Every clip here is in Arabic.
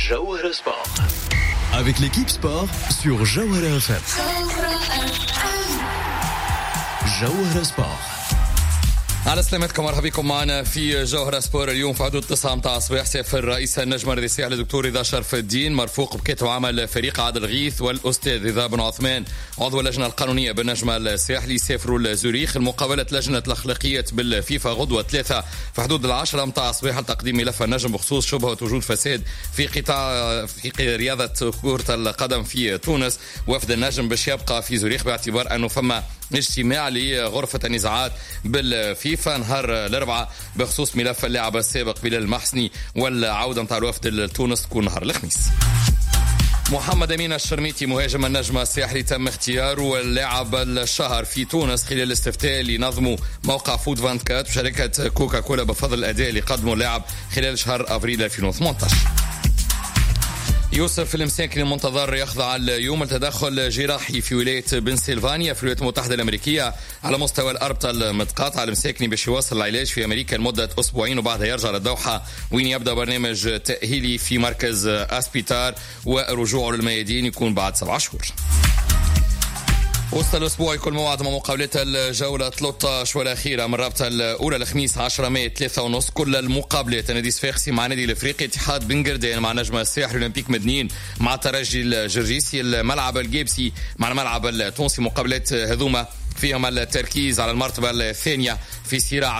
Jawhara Sport. Avec l'équipe sport sur Jawhara FM. Jawhara Sport. على سلامتكم، مرحبا بكم معنا في جوهرة سبور. اليوم في حدود 9 متاع الصباح سافر رئيس النجمة الرئيسية الدكتور رضا شرف الدين مرفوق بكاتب عمل فريق عادل الغيث والأستاذ رضا بن عثمان عضو اللجنة القانونية بالنجمة الساحلي. سافروا لزوريخ المقابلة لجنة الأخلاقيات بالفيفا غدوة 3 في حدود 10 متاع الصباح لتقديم ملف النجم بخصوص شبهة وجود فساد في قطاع في رياضة كرة القدم في تونس. وفد النجم باش يبقى في زوريخ باعتبار أنه فما اجتماع لغرفة النزاعات بالفيفا نهار الأربعاء بخصوص ملف اللاعب السابق بلال المحسني، والعودة متاع الوفد لتونس تكون نهار الخميس. محمد أمين الشرميتي مهاجم النجم الساحلي تم اختياره واللاعب الشهر في تونس خلال الاستفتاء اللي نظموا موقع فود 24 بشركة كوكا كولا بفضل الأداء اللي قدمه اللاعب خلال شهر أفريل 2018. يوسف المساكني المنتظر يخضع اليوم لتدخل جراحي في ولاية بنسلفانيا في الولايات المتحدة الأمريكية على مستوى الأربطة المتقاطعة. المساكني باش يواصل العلاج في أمريكا لمدة أسبوعين وبعدها يرجع للدوحة وين يبدأ برنامج تأهيلي في مركز أسبيتار، ورجوعه للميادين يكون بعد 7 شهور. وسط الأسبوع يكون موعد مع مقابلة الجولة 13 والأخيرة من الرابطة الأولى الخميس 10 ماي 3:30. كل المقابلات نادي صفاقسي مع نادي الإفريقي، اتحاد بن قردان مع نجم الساحل، الأولمبيك مدنين مع ترجي الجرجيسي، الملعب الجيبسي مع الملعب التونسي. مقابلات هذوما فيهم التركيز على المرتبة الثانية في صراع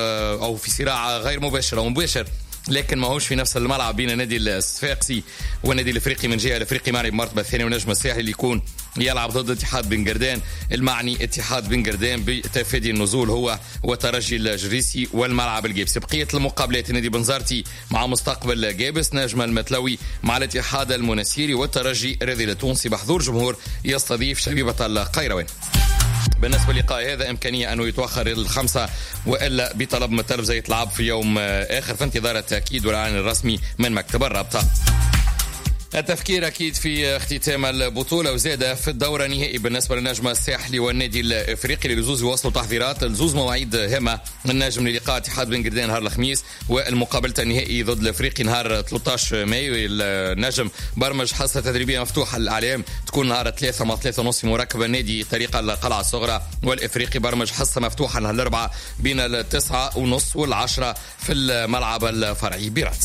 غير مباشر أو مباشر، لكن ما هوش في نفس الملعب بين نادي الصفاقسي والنادي الافريقي. من جهه الافريقي معني بمرتبه الثانيه ونجم الساحل اللي يكون يلعب ضد اتحاد بن قردان، المعني اتحاد بن قردان بتفادي النزول هو وترجي الجريسي والملعب الجيبسي. بقيه المقابلات نادي بنزرتي مع مستقبل جابس، نجم المتلوي مع الاتحاد المنسيري، والترجي الرياضي التونسي بحضور جمهور يستضيف شبيبه القيروان. بالنسبة للقاء هذا إمكانية أنه يتوخر إلى 5 وإلا بطلب من التلفزة يتلعب في يوم آخر في انتظار التأكيد والإعلان الرسمي من مكتب الرابطة. التفكير أكيد في اختتام البطولة وزادة في الدورة النهائي بالنسبة للنجم الساحلي والنادي الإفريقي للزوز يواصلوا تحضيرات الزوز مواعيد هامة. النجم للقاء اتحاد بن قردان نهار الخميس والمقابلة النهائي ضد الإفريقي نهار 13 مايو. النجم برمج حصة تدريبية مفتوحة للإعلام تكون نهار 3 مع 3:30 مركب النادي طريق القلعة الصغرى، والإفريقي برمج حصة مفتوحة نهار الأربعاء بين 9:30 و10 في الملعب الفرعي براتس.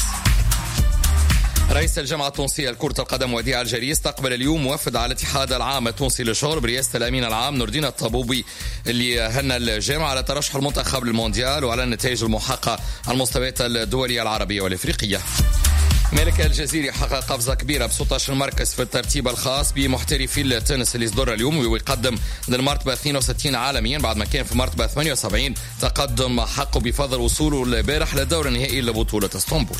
رئيس الجامعة التونسية لكرة القدم وديع الجري استقبل اليوم وفد على الاتحاد العام التونسي للشغل برئاسة الأمين العام نور الدين الطبوبي اللي هنى الجامعة على ترشح المنتخب للمونديال وعلى النتائج المحققة على المستويات الدولية العربية والإفريقية. مالك الجزيري حقق قفزة كبيرة ب16 مركز في الترتيب الخاص بمحترفي التنس اللي صدر اليوم، ويقدم للمرتبة 62 عالميا بعد ما كان في مرتبة 78. تقدم حقه بفضل وصوله البارح للدور النهائي لبطولة اسطنبول.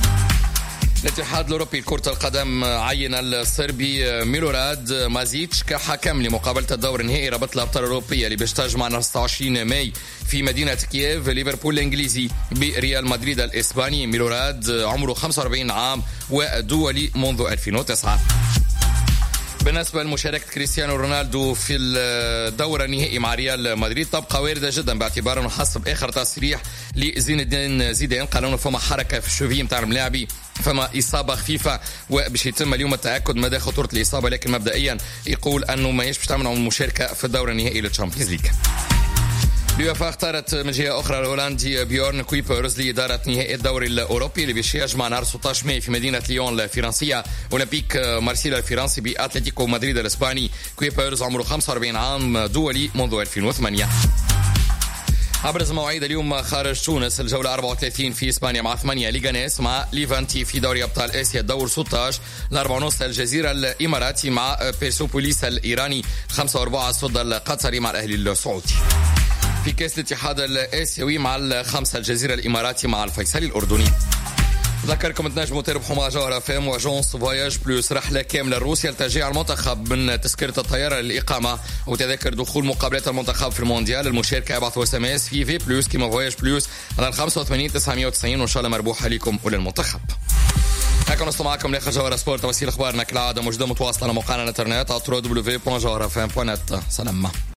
الاتحاد الأوروبي لكرة القدم عين الصربي ميلوراد مازيتش كحكم لمقابلة الدور النهائي رابطة الأبطال الأوروبية اللي باش تجمع 29 ماي في مدينة كييف ليفربول الإنجليزي بريال مدريد الإسباني. ميلوراد عمره 45 عام ودولي منذ 2009. بالنسبة لمشاركة كريستيانو رونالدو في الدورة النهائي مع ريال مدريد تبقى واردة جدا باعتبار انه حسب اخر تصريح لزين الدين زيدان قالوا انه فما حركة في الشوفيه نتاع الملاعبي، فما إصابة خفيفة وباش يتم اليوم التأكد مدى خطورة الإصابة، لكن مبدئيا يقول انه ما يشبش تعمل المشاركة في الدورة النهائي للتشامبيونز ليج. اليوفا اختارت من جهة أخرى الهولندي بيورن كويبرز لإدارة نهائي الدوري الأوروبي اللي باش يجمع نهار 16 ماي في مدينة ليون الفرنسية أولمبيك مارسيليا الفرنسي بأتلتيكو مدريد الإسباني. كويبرز عمره 45 عام دولي منذ 2008. أبرز مواعيد اليوم خارج تونس: الجولة 34 في إسبانيا مع 8 ليغانيس مع ليفانتي في دوري أبطال آسيا الدور 16. 4:30 الجزيرة الإماراتي مع بيرسوبوليس الإيراني. 5:04 الصد القطري مع الأهلي السعودي. في كاس الاتحاد الآسيوي مع 5 الجزيرة الإماراتي مع الفيصلي الأردني. ذكركم تنجموا تربحوا مع جوهرة فام وجونس فواياج بلوس رحلة كاملة لروسيا لتشجيع المنتخب من تذكرة الطيارة للإقامة وتذاكر دخول مقابلات المنتخب في المونديال. المشاركة ابعثوا SMS في بلوس كما فواياج بلوس على 85 990 وإن شاء الله مربوحة لكم وللمنتخب. هكذا نصل معكم لاخر جوهرة سبورت. توصيل اخبارنا كالعادة موجودة متواصلة على موقعنا الانترنت www.jawharafm.net. سلام.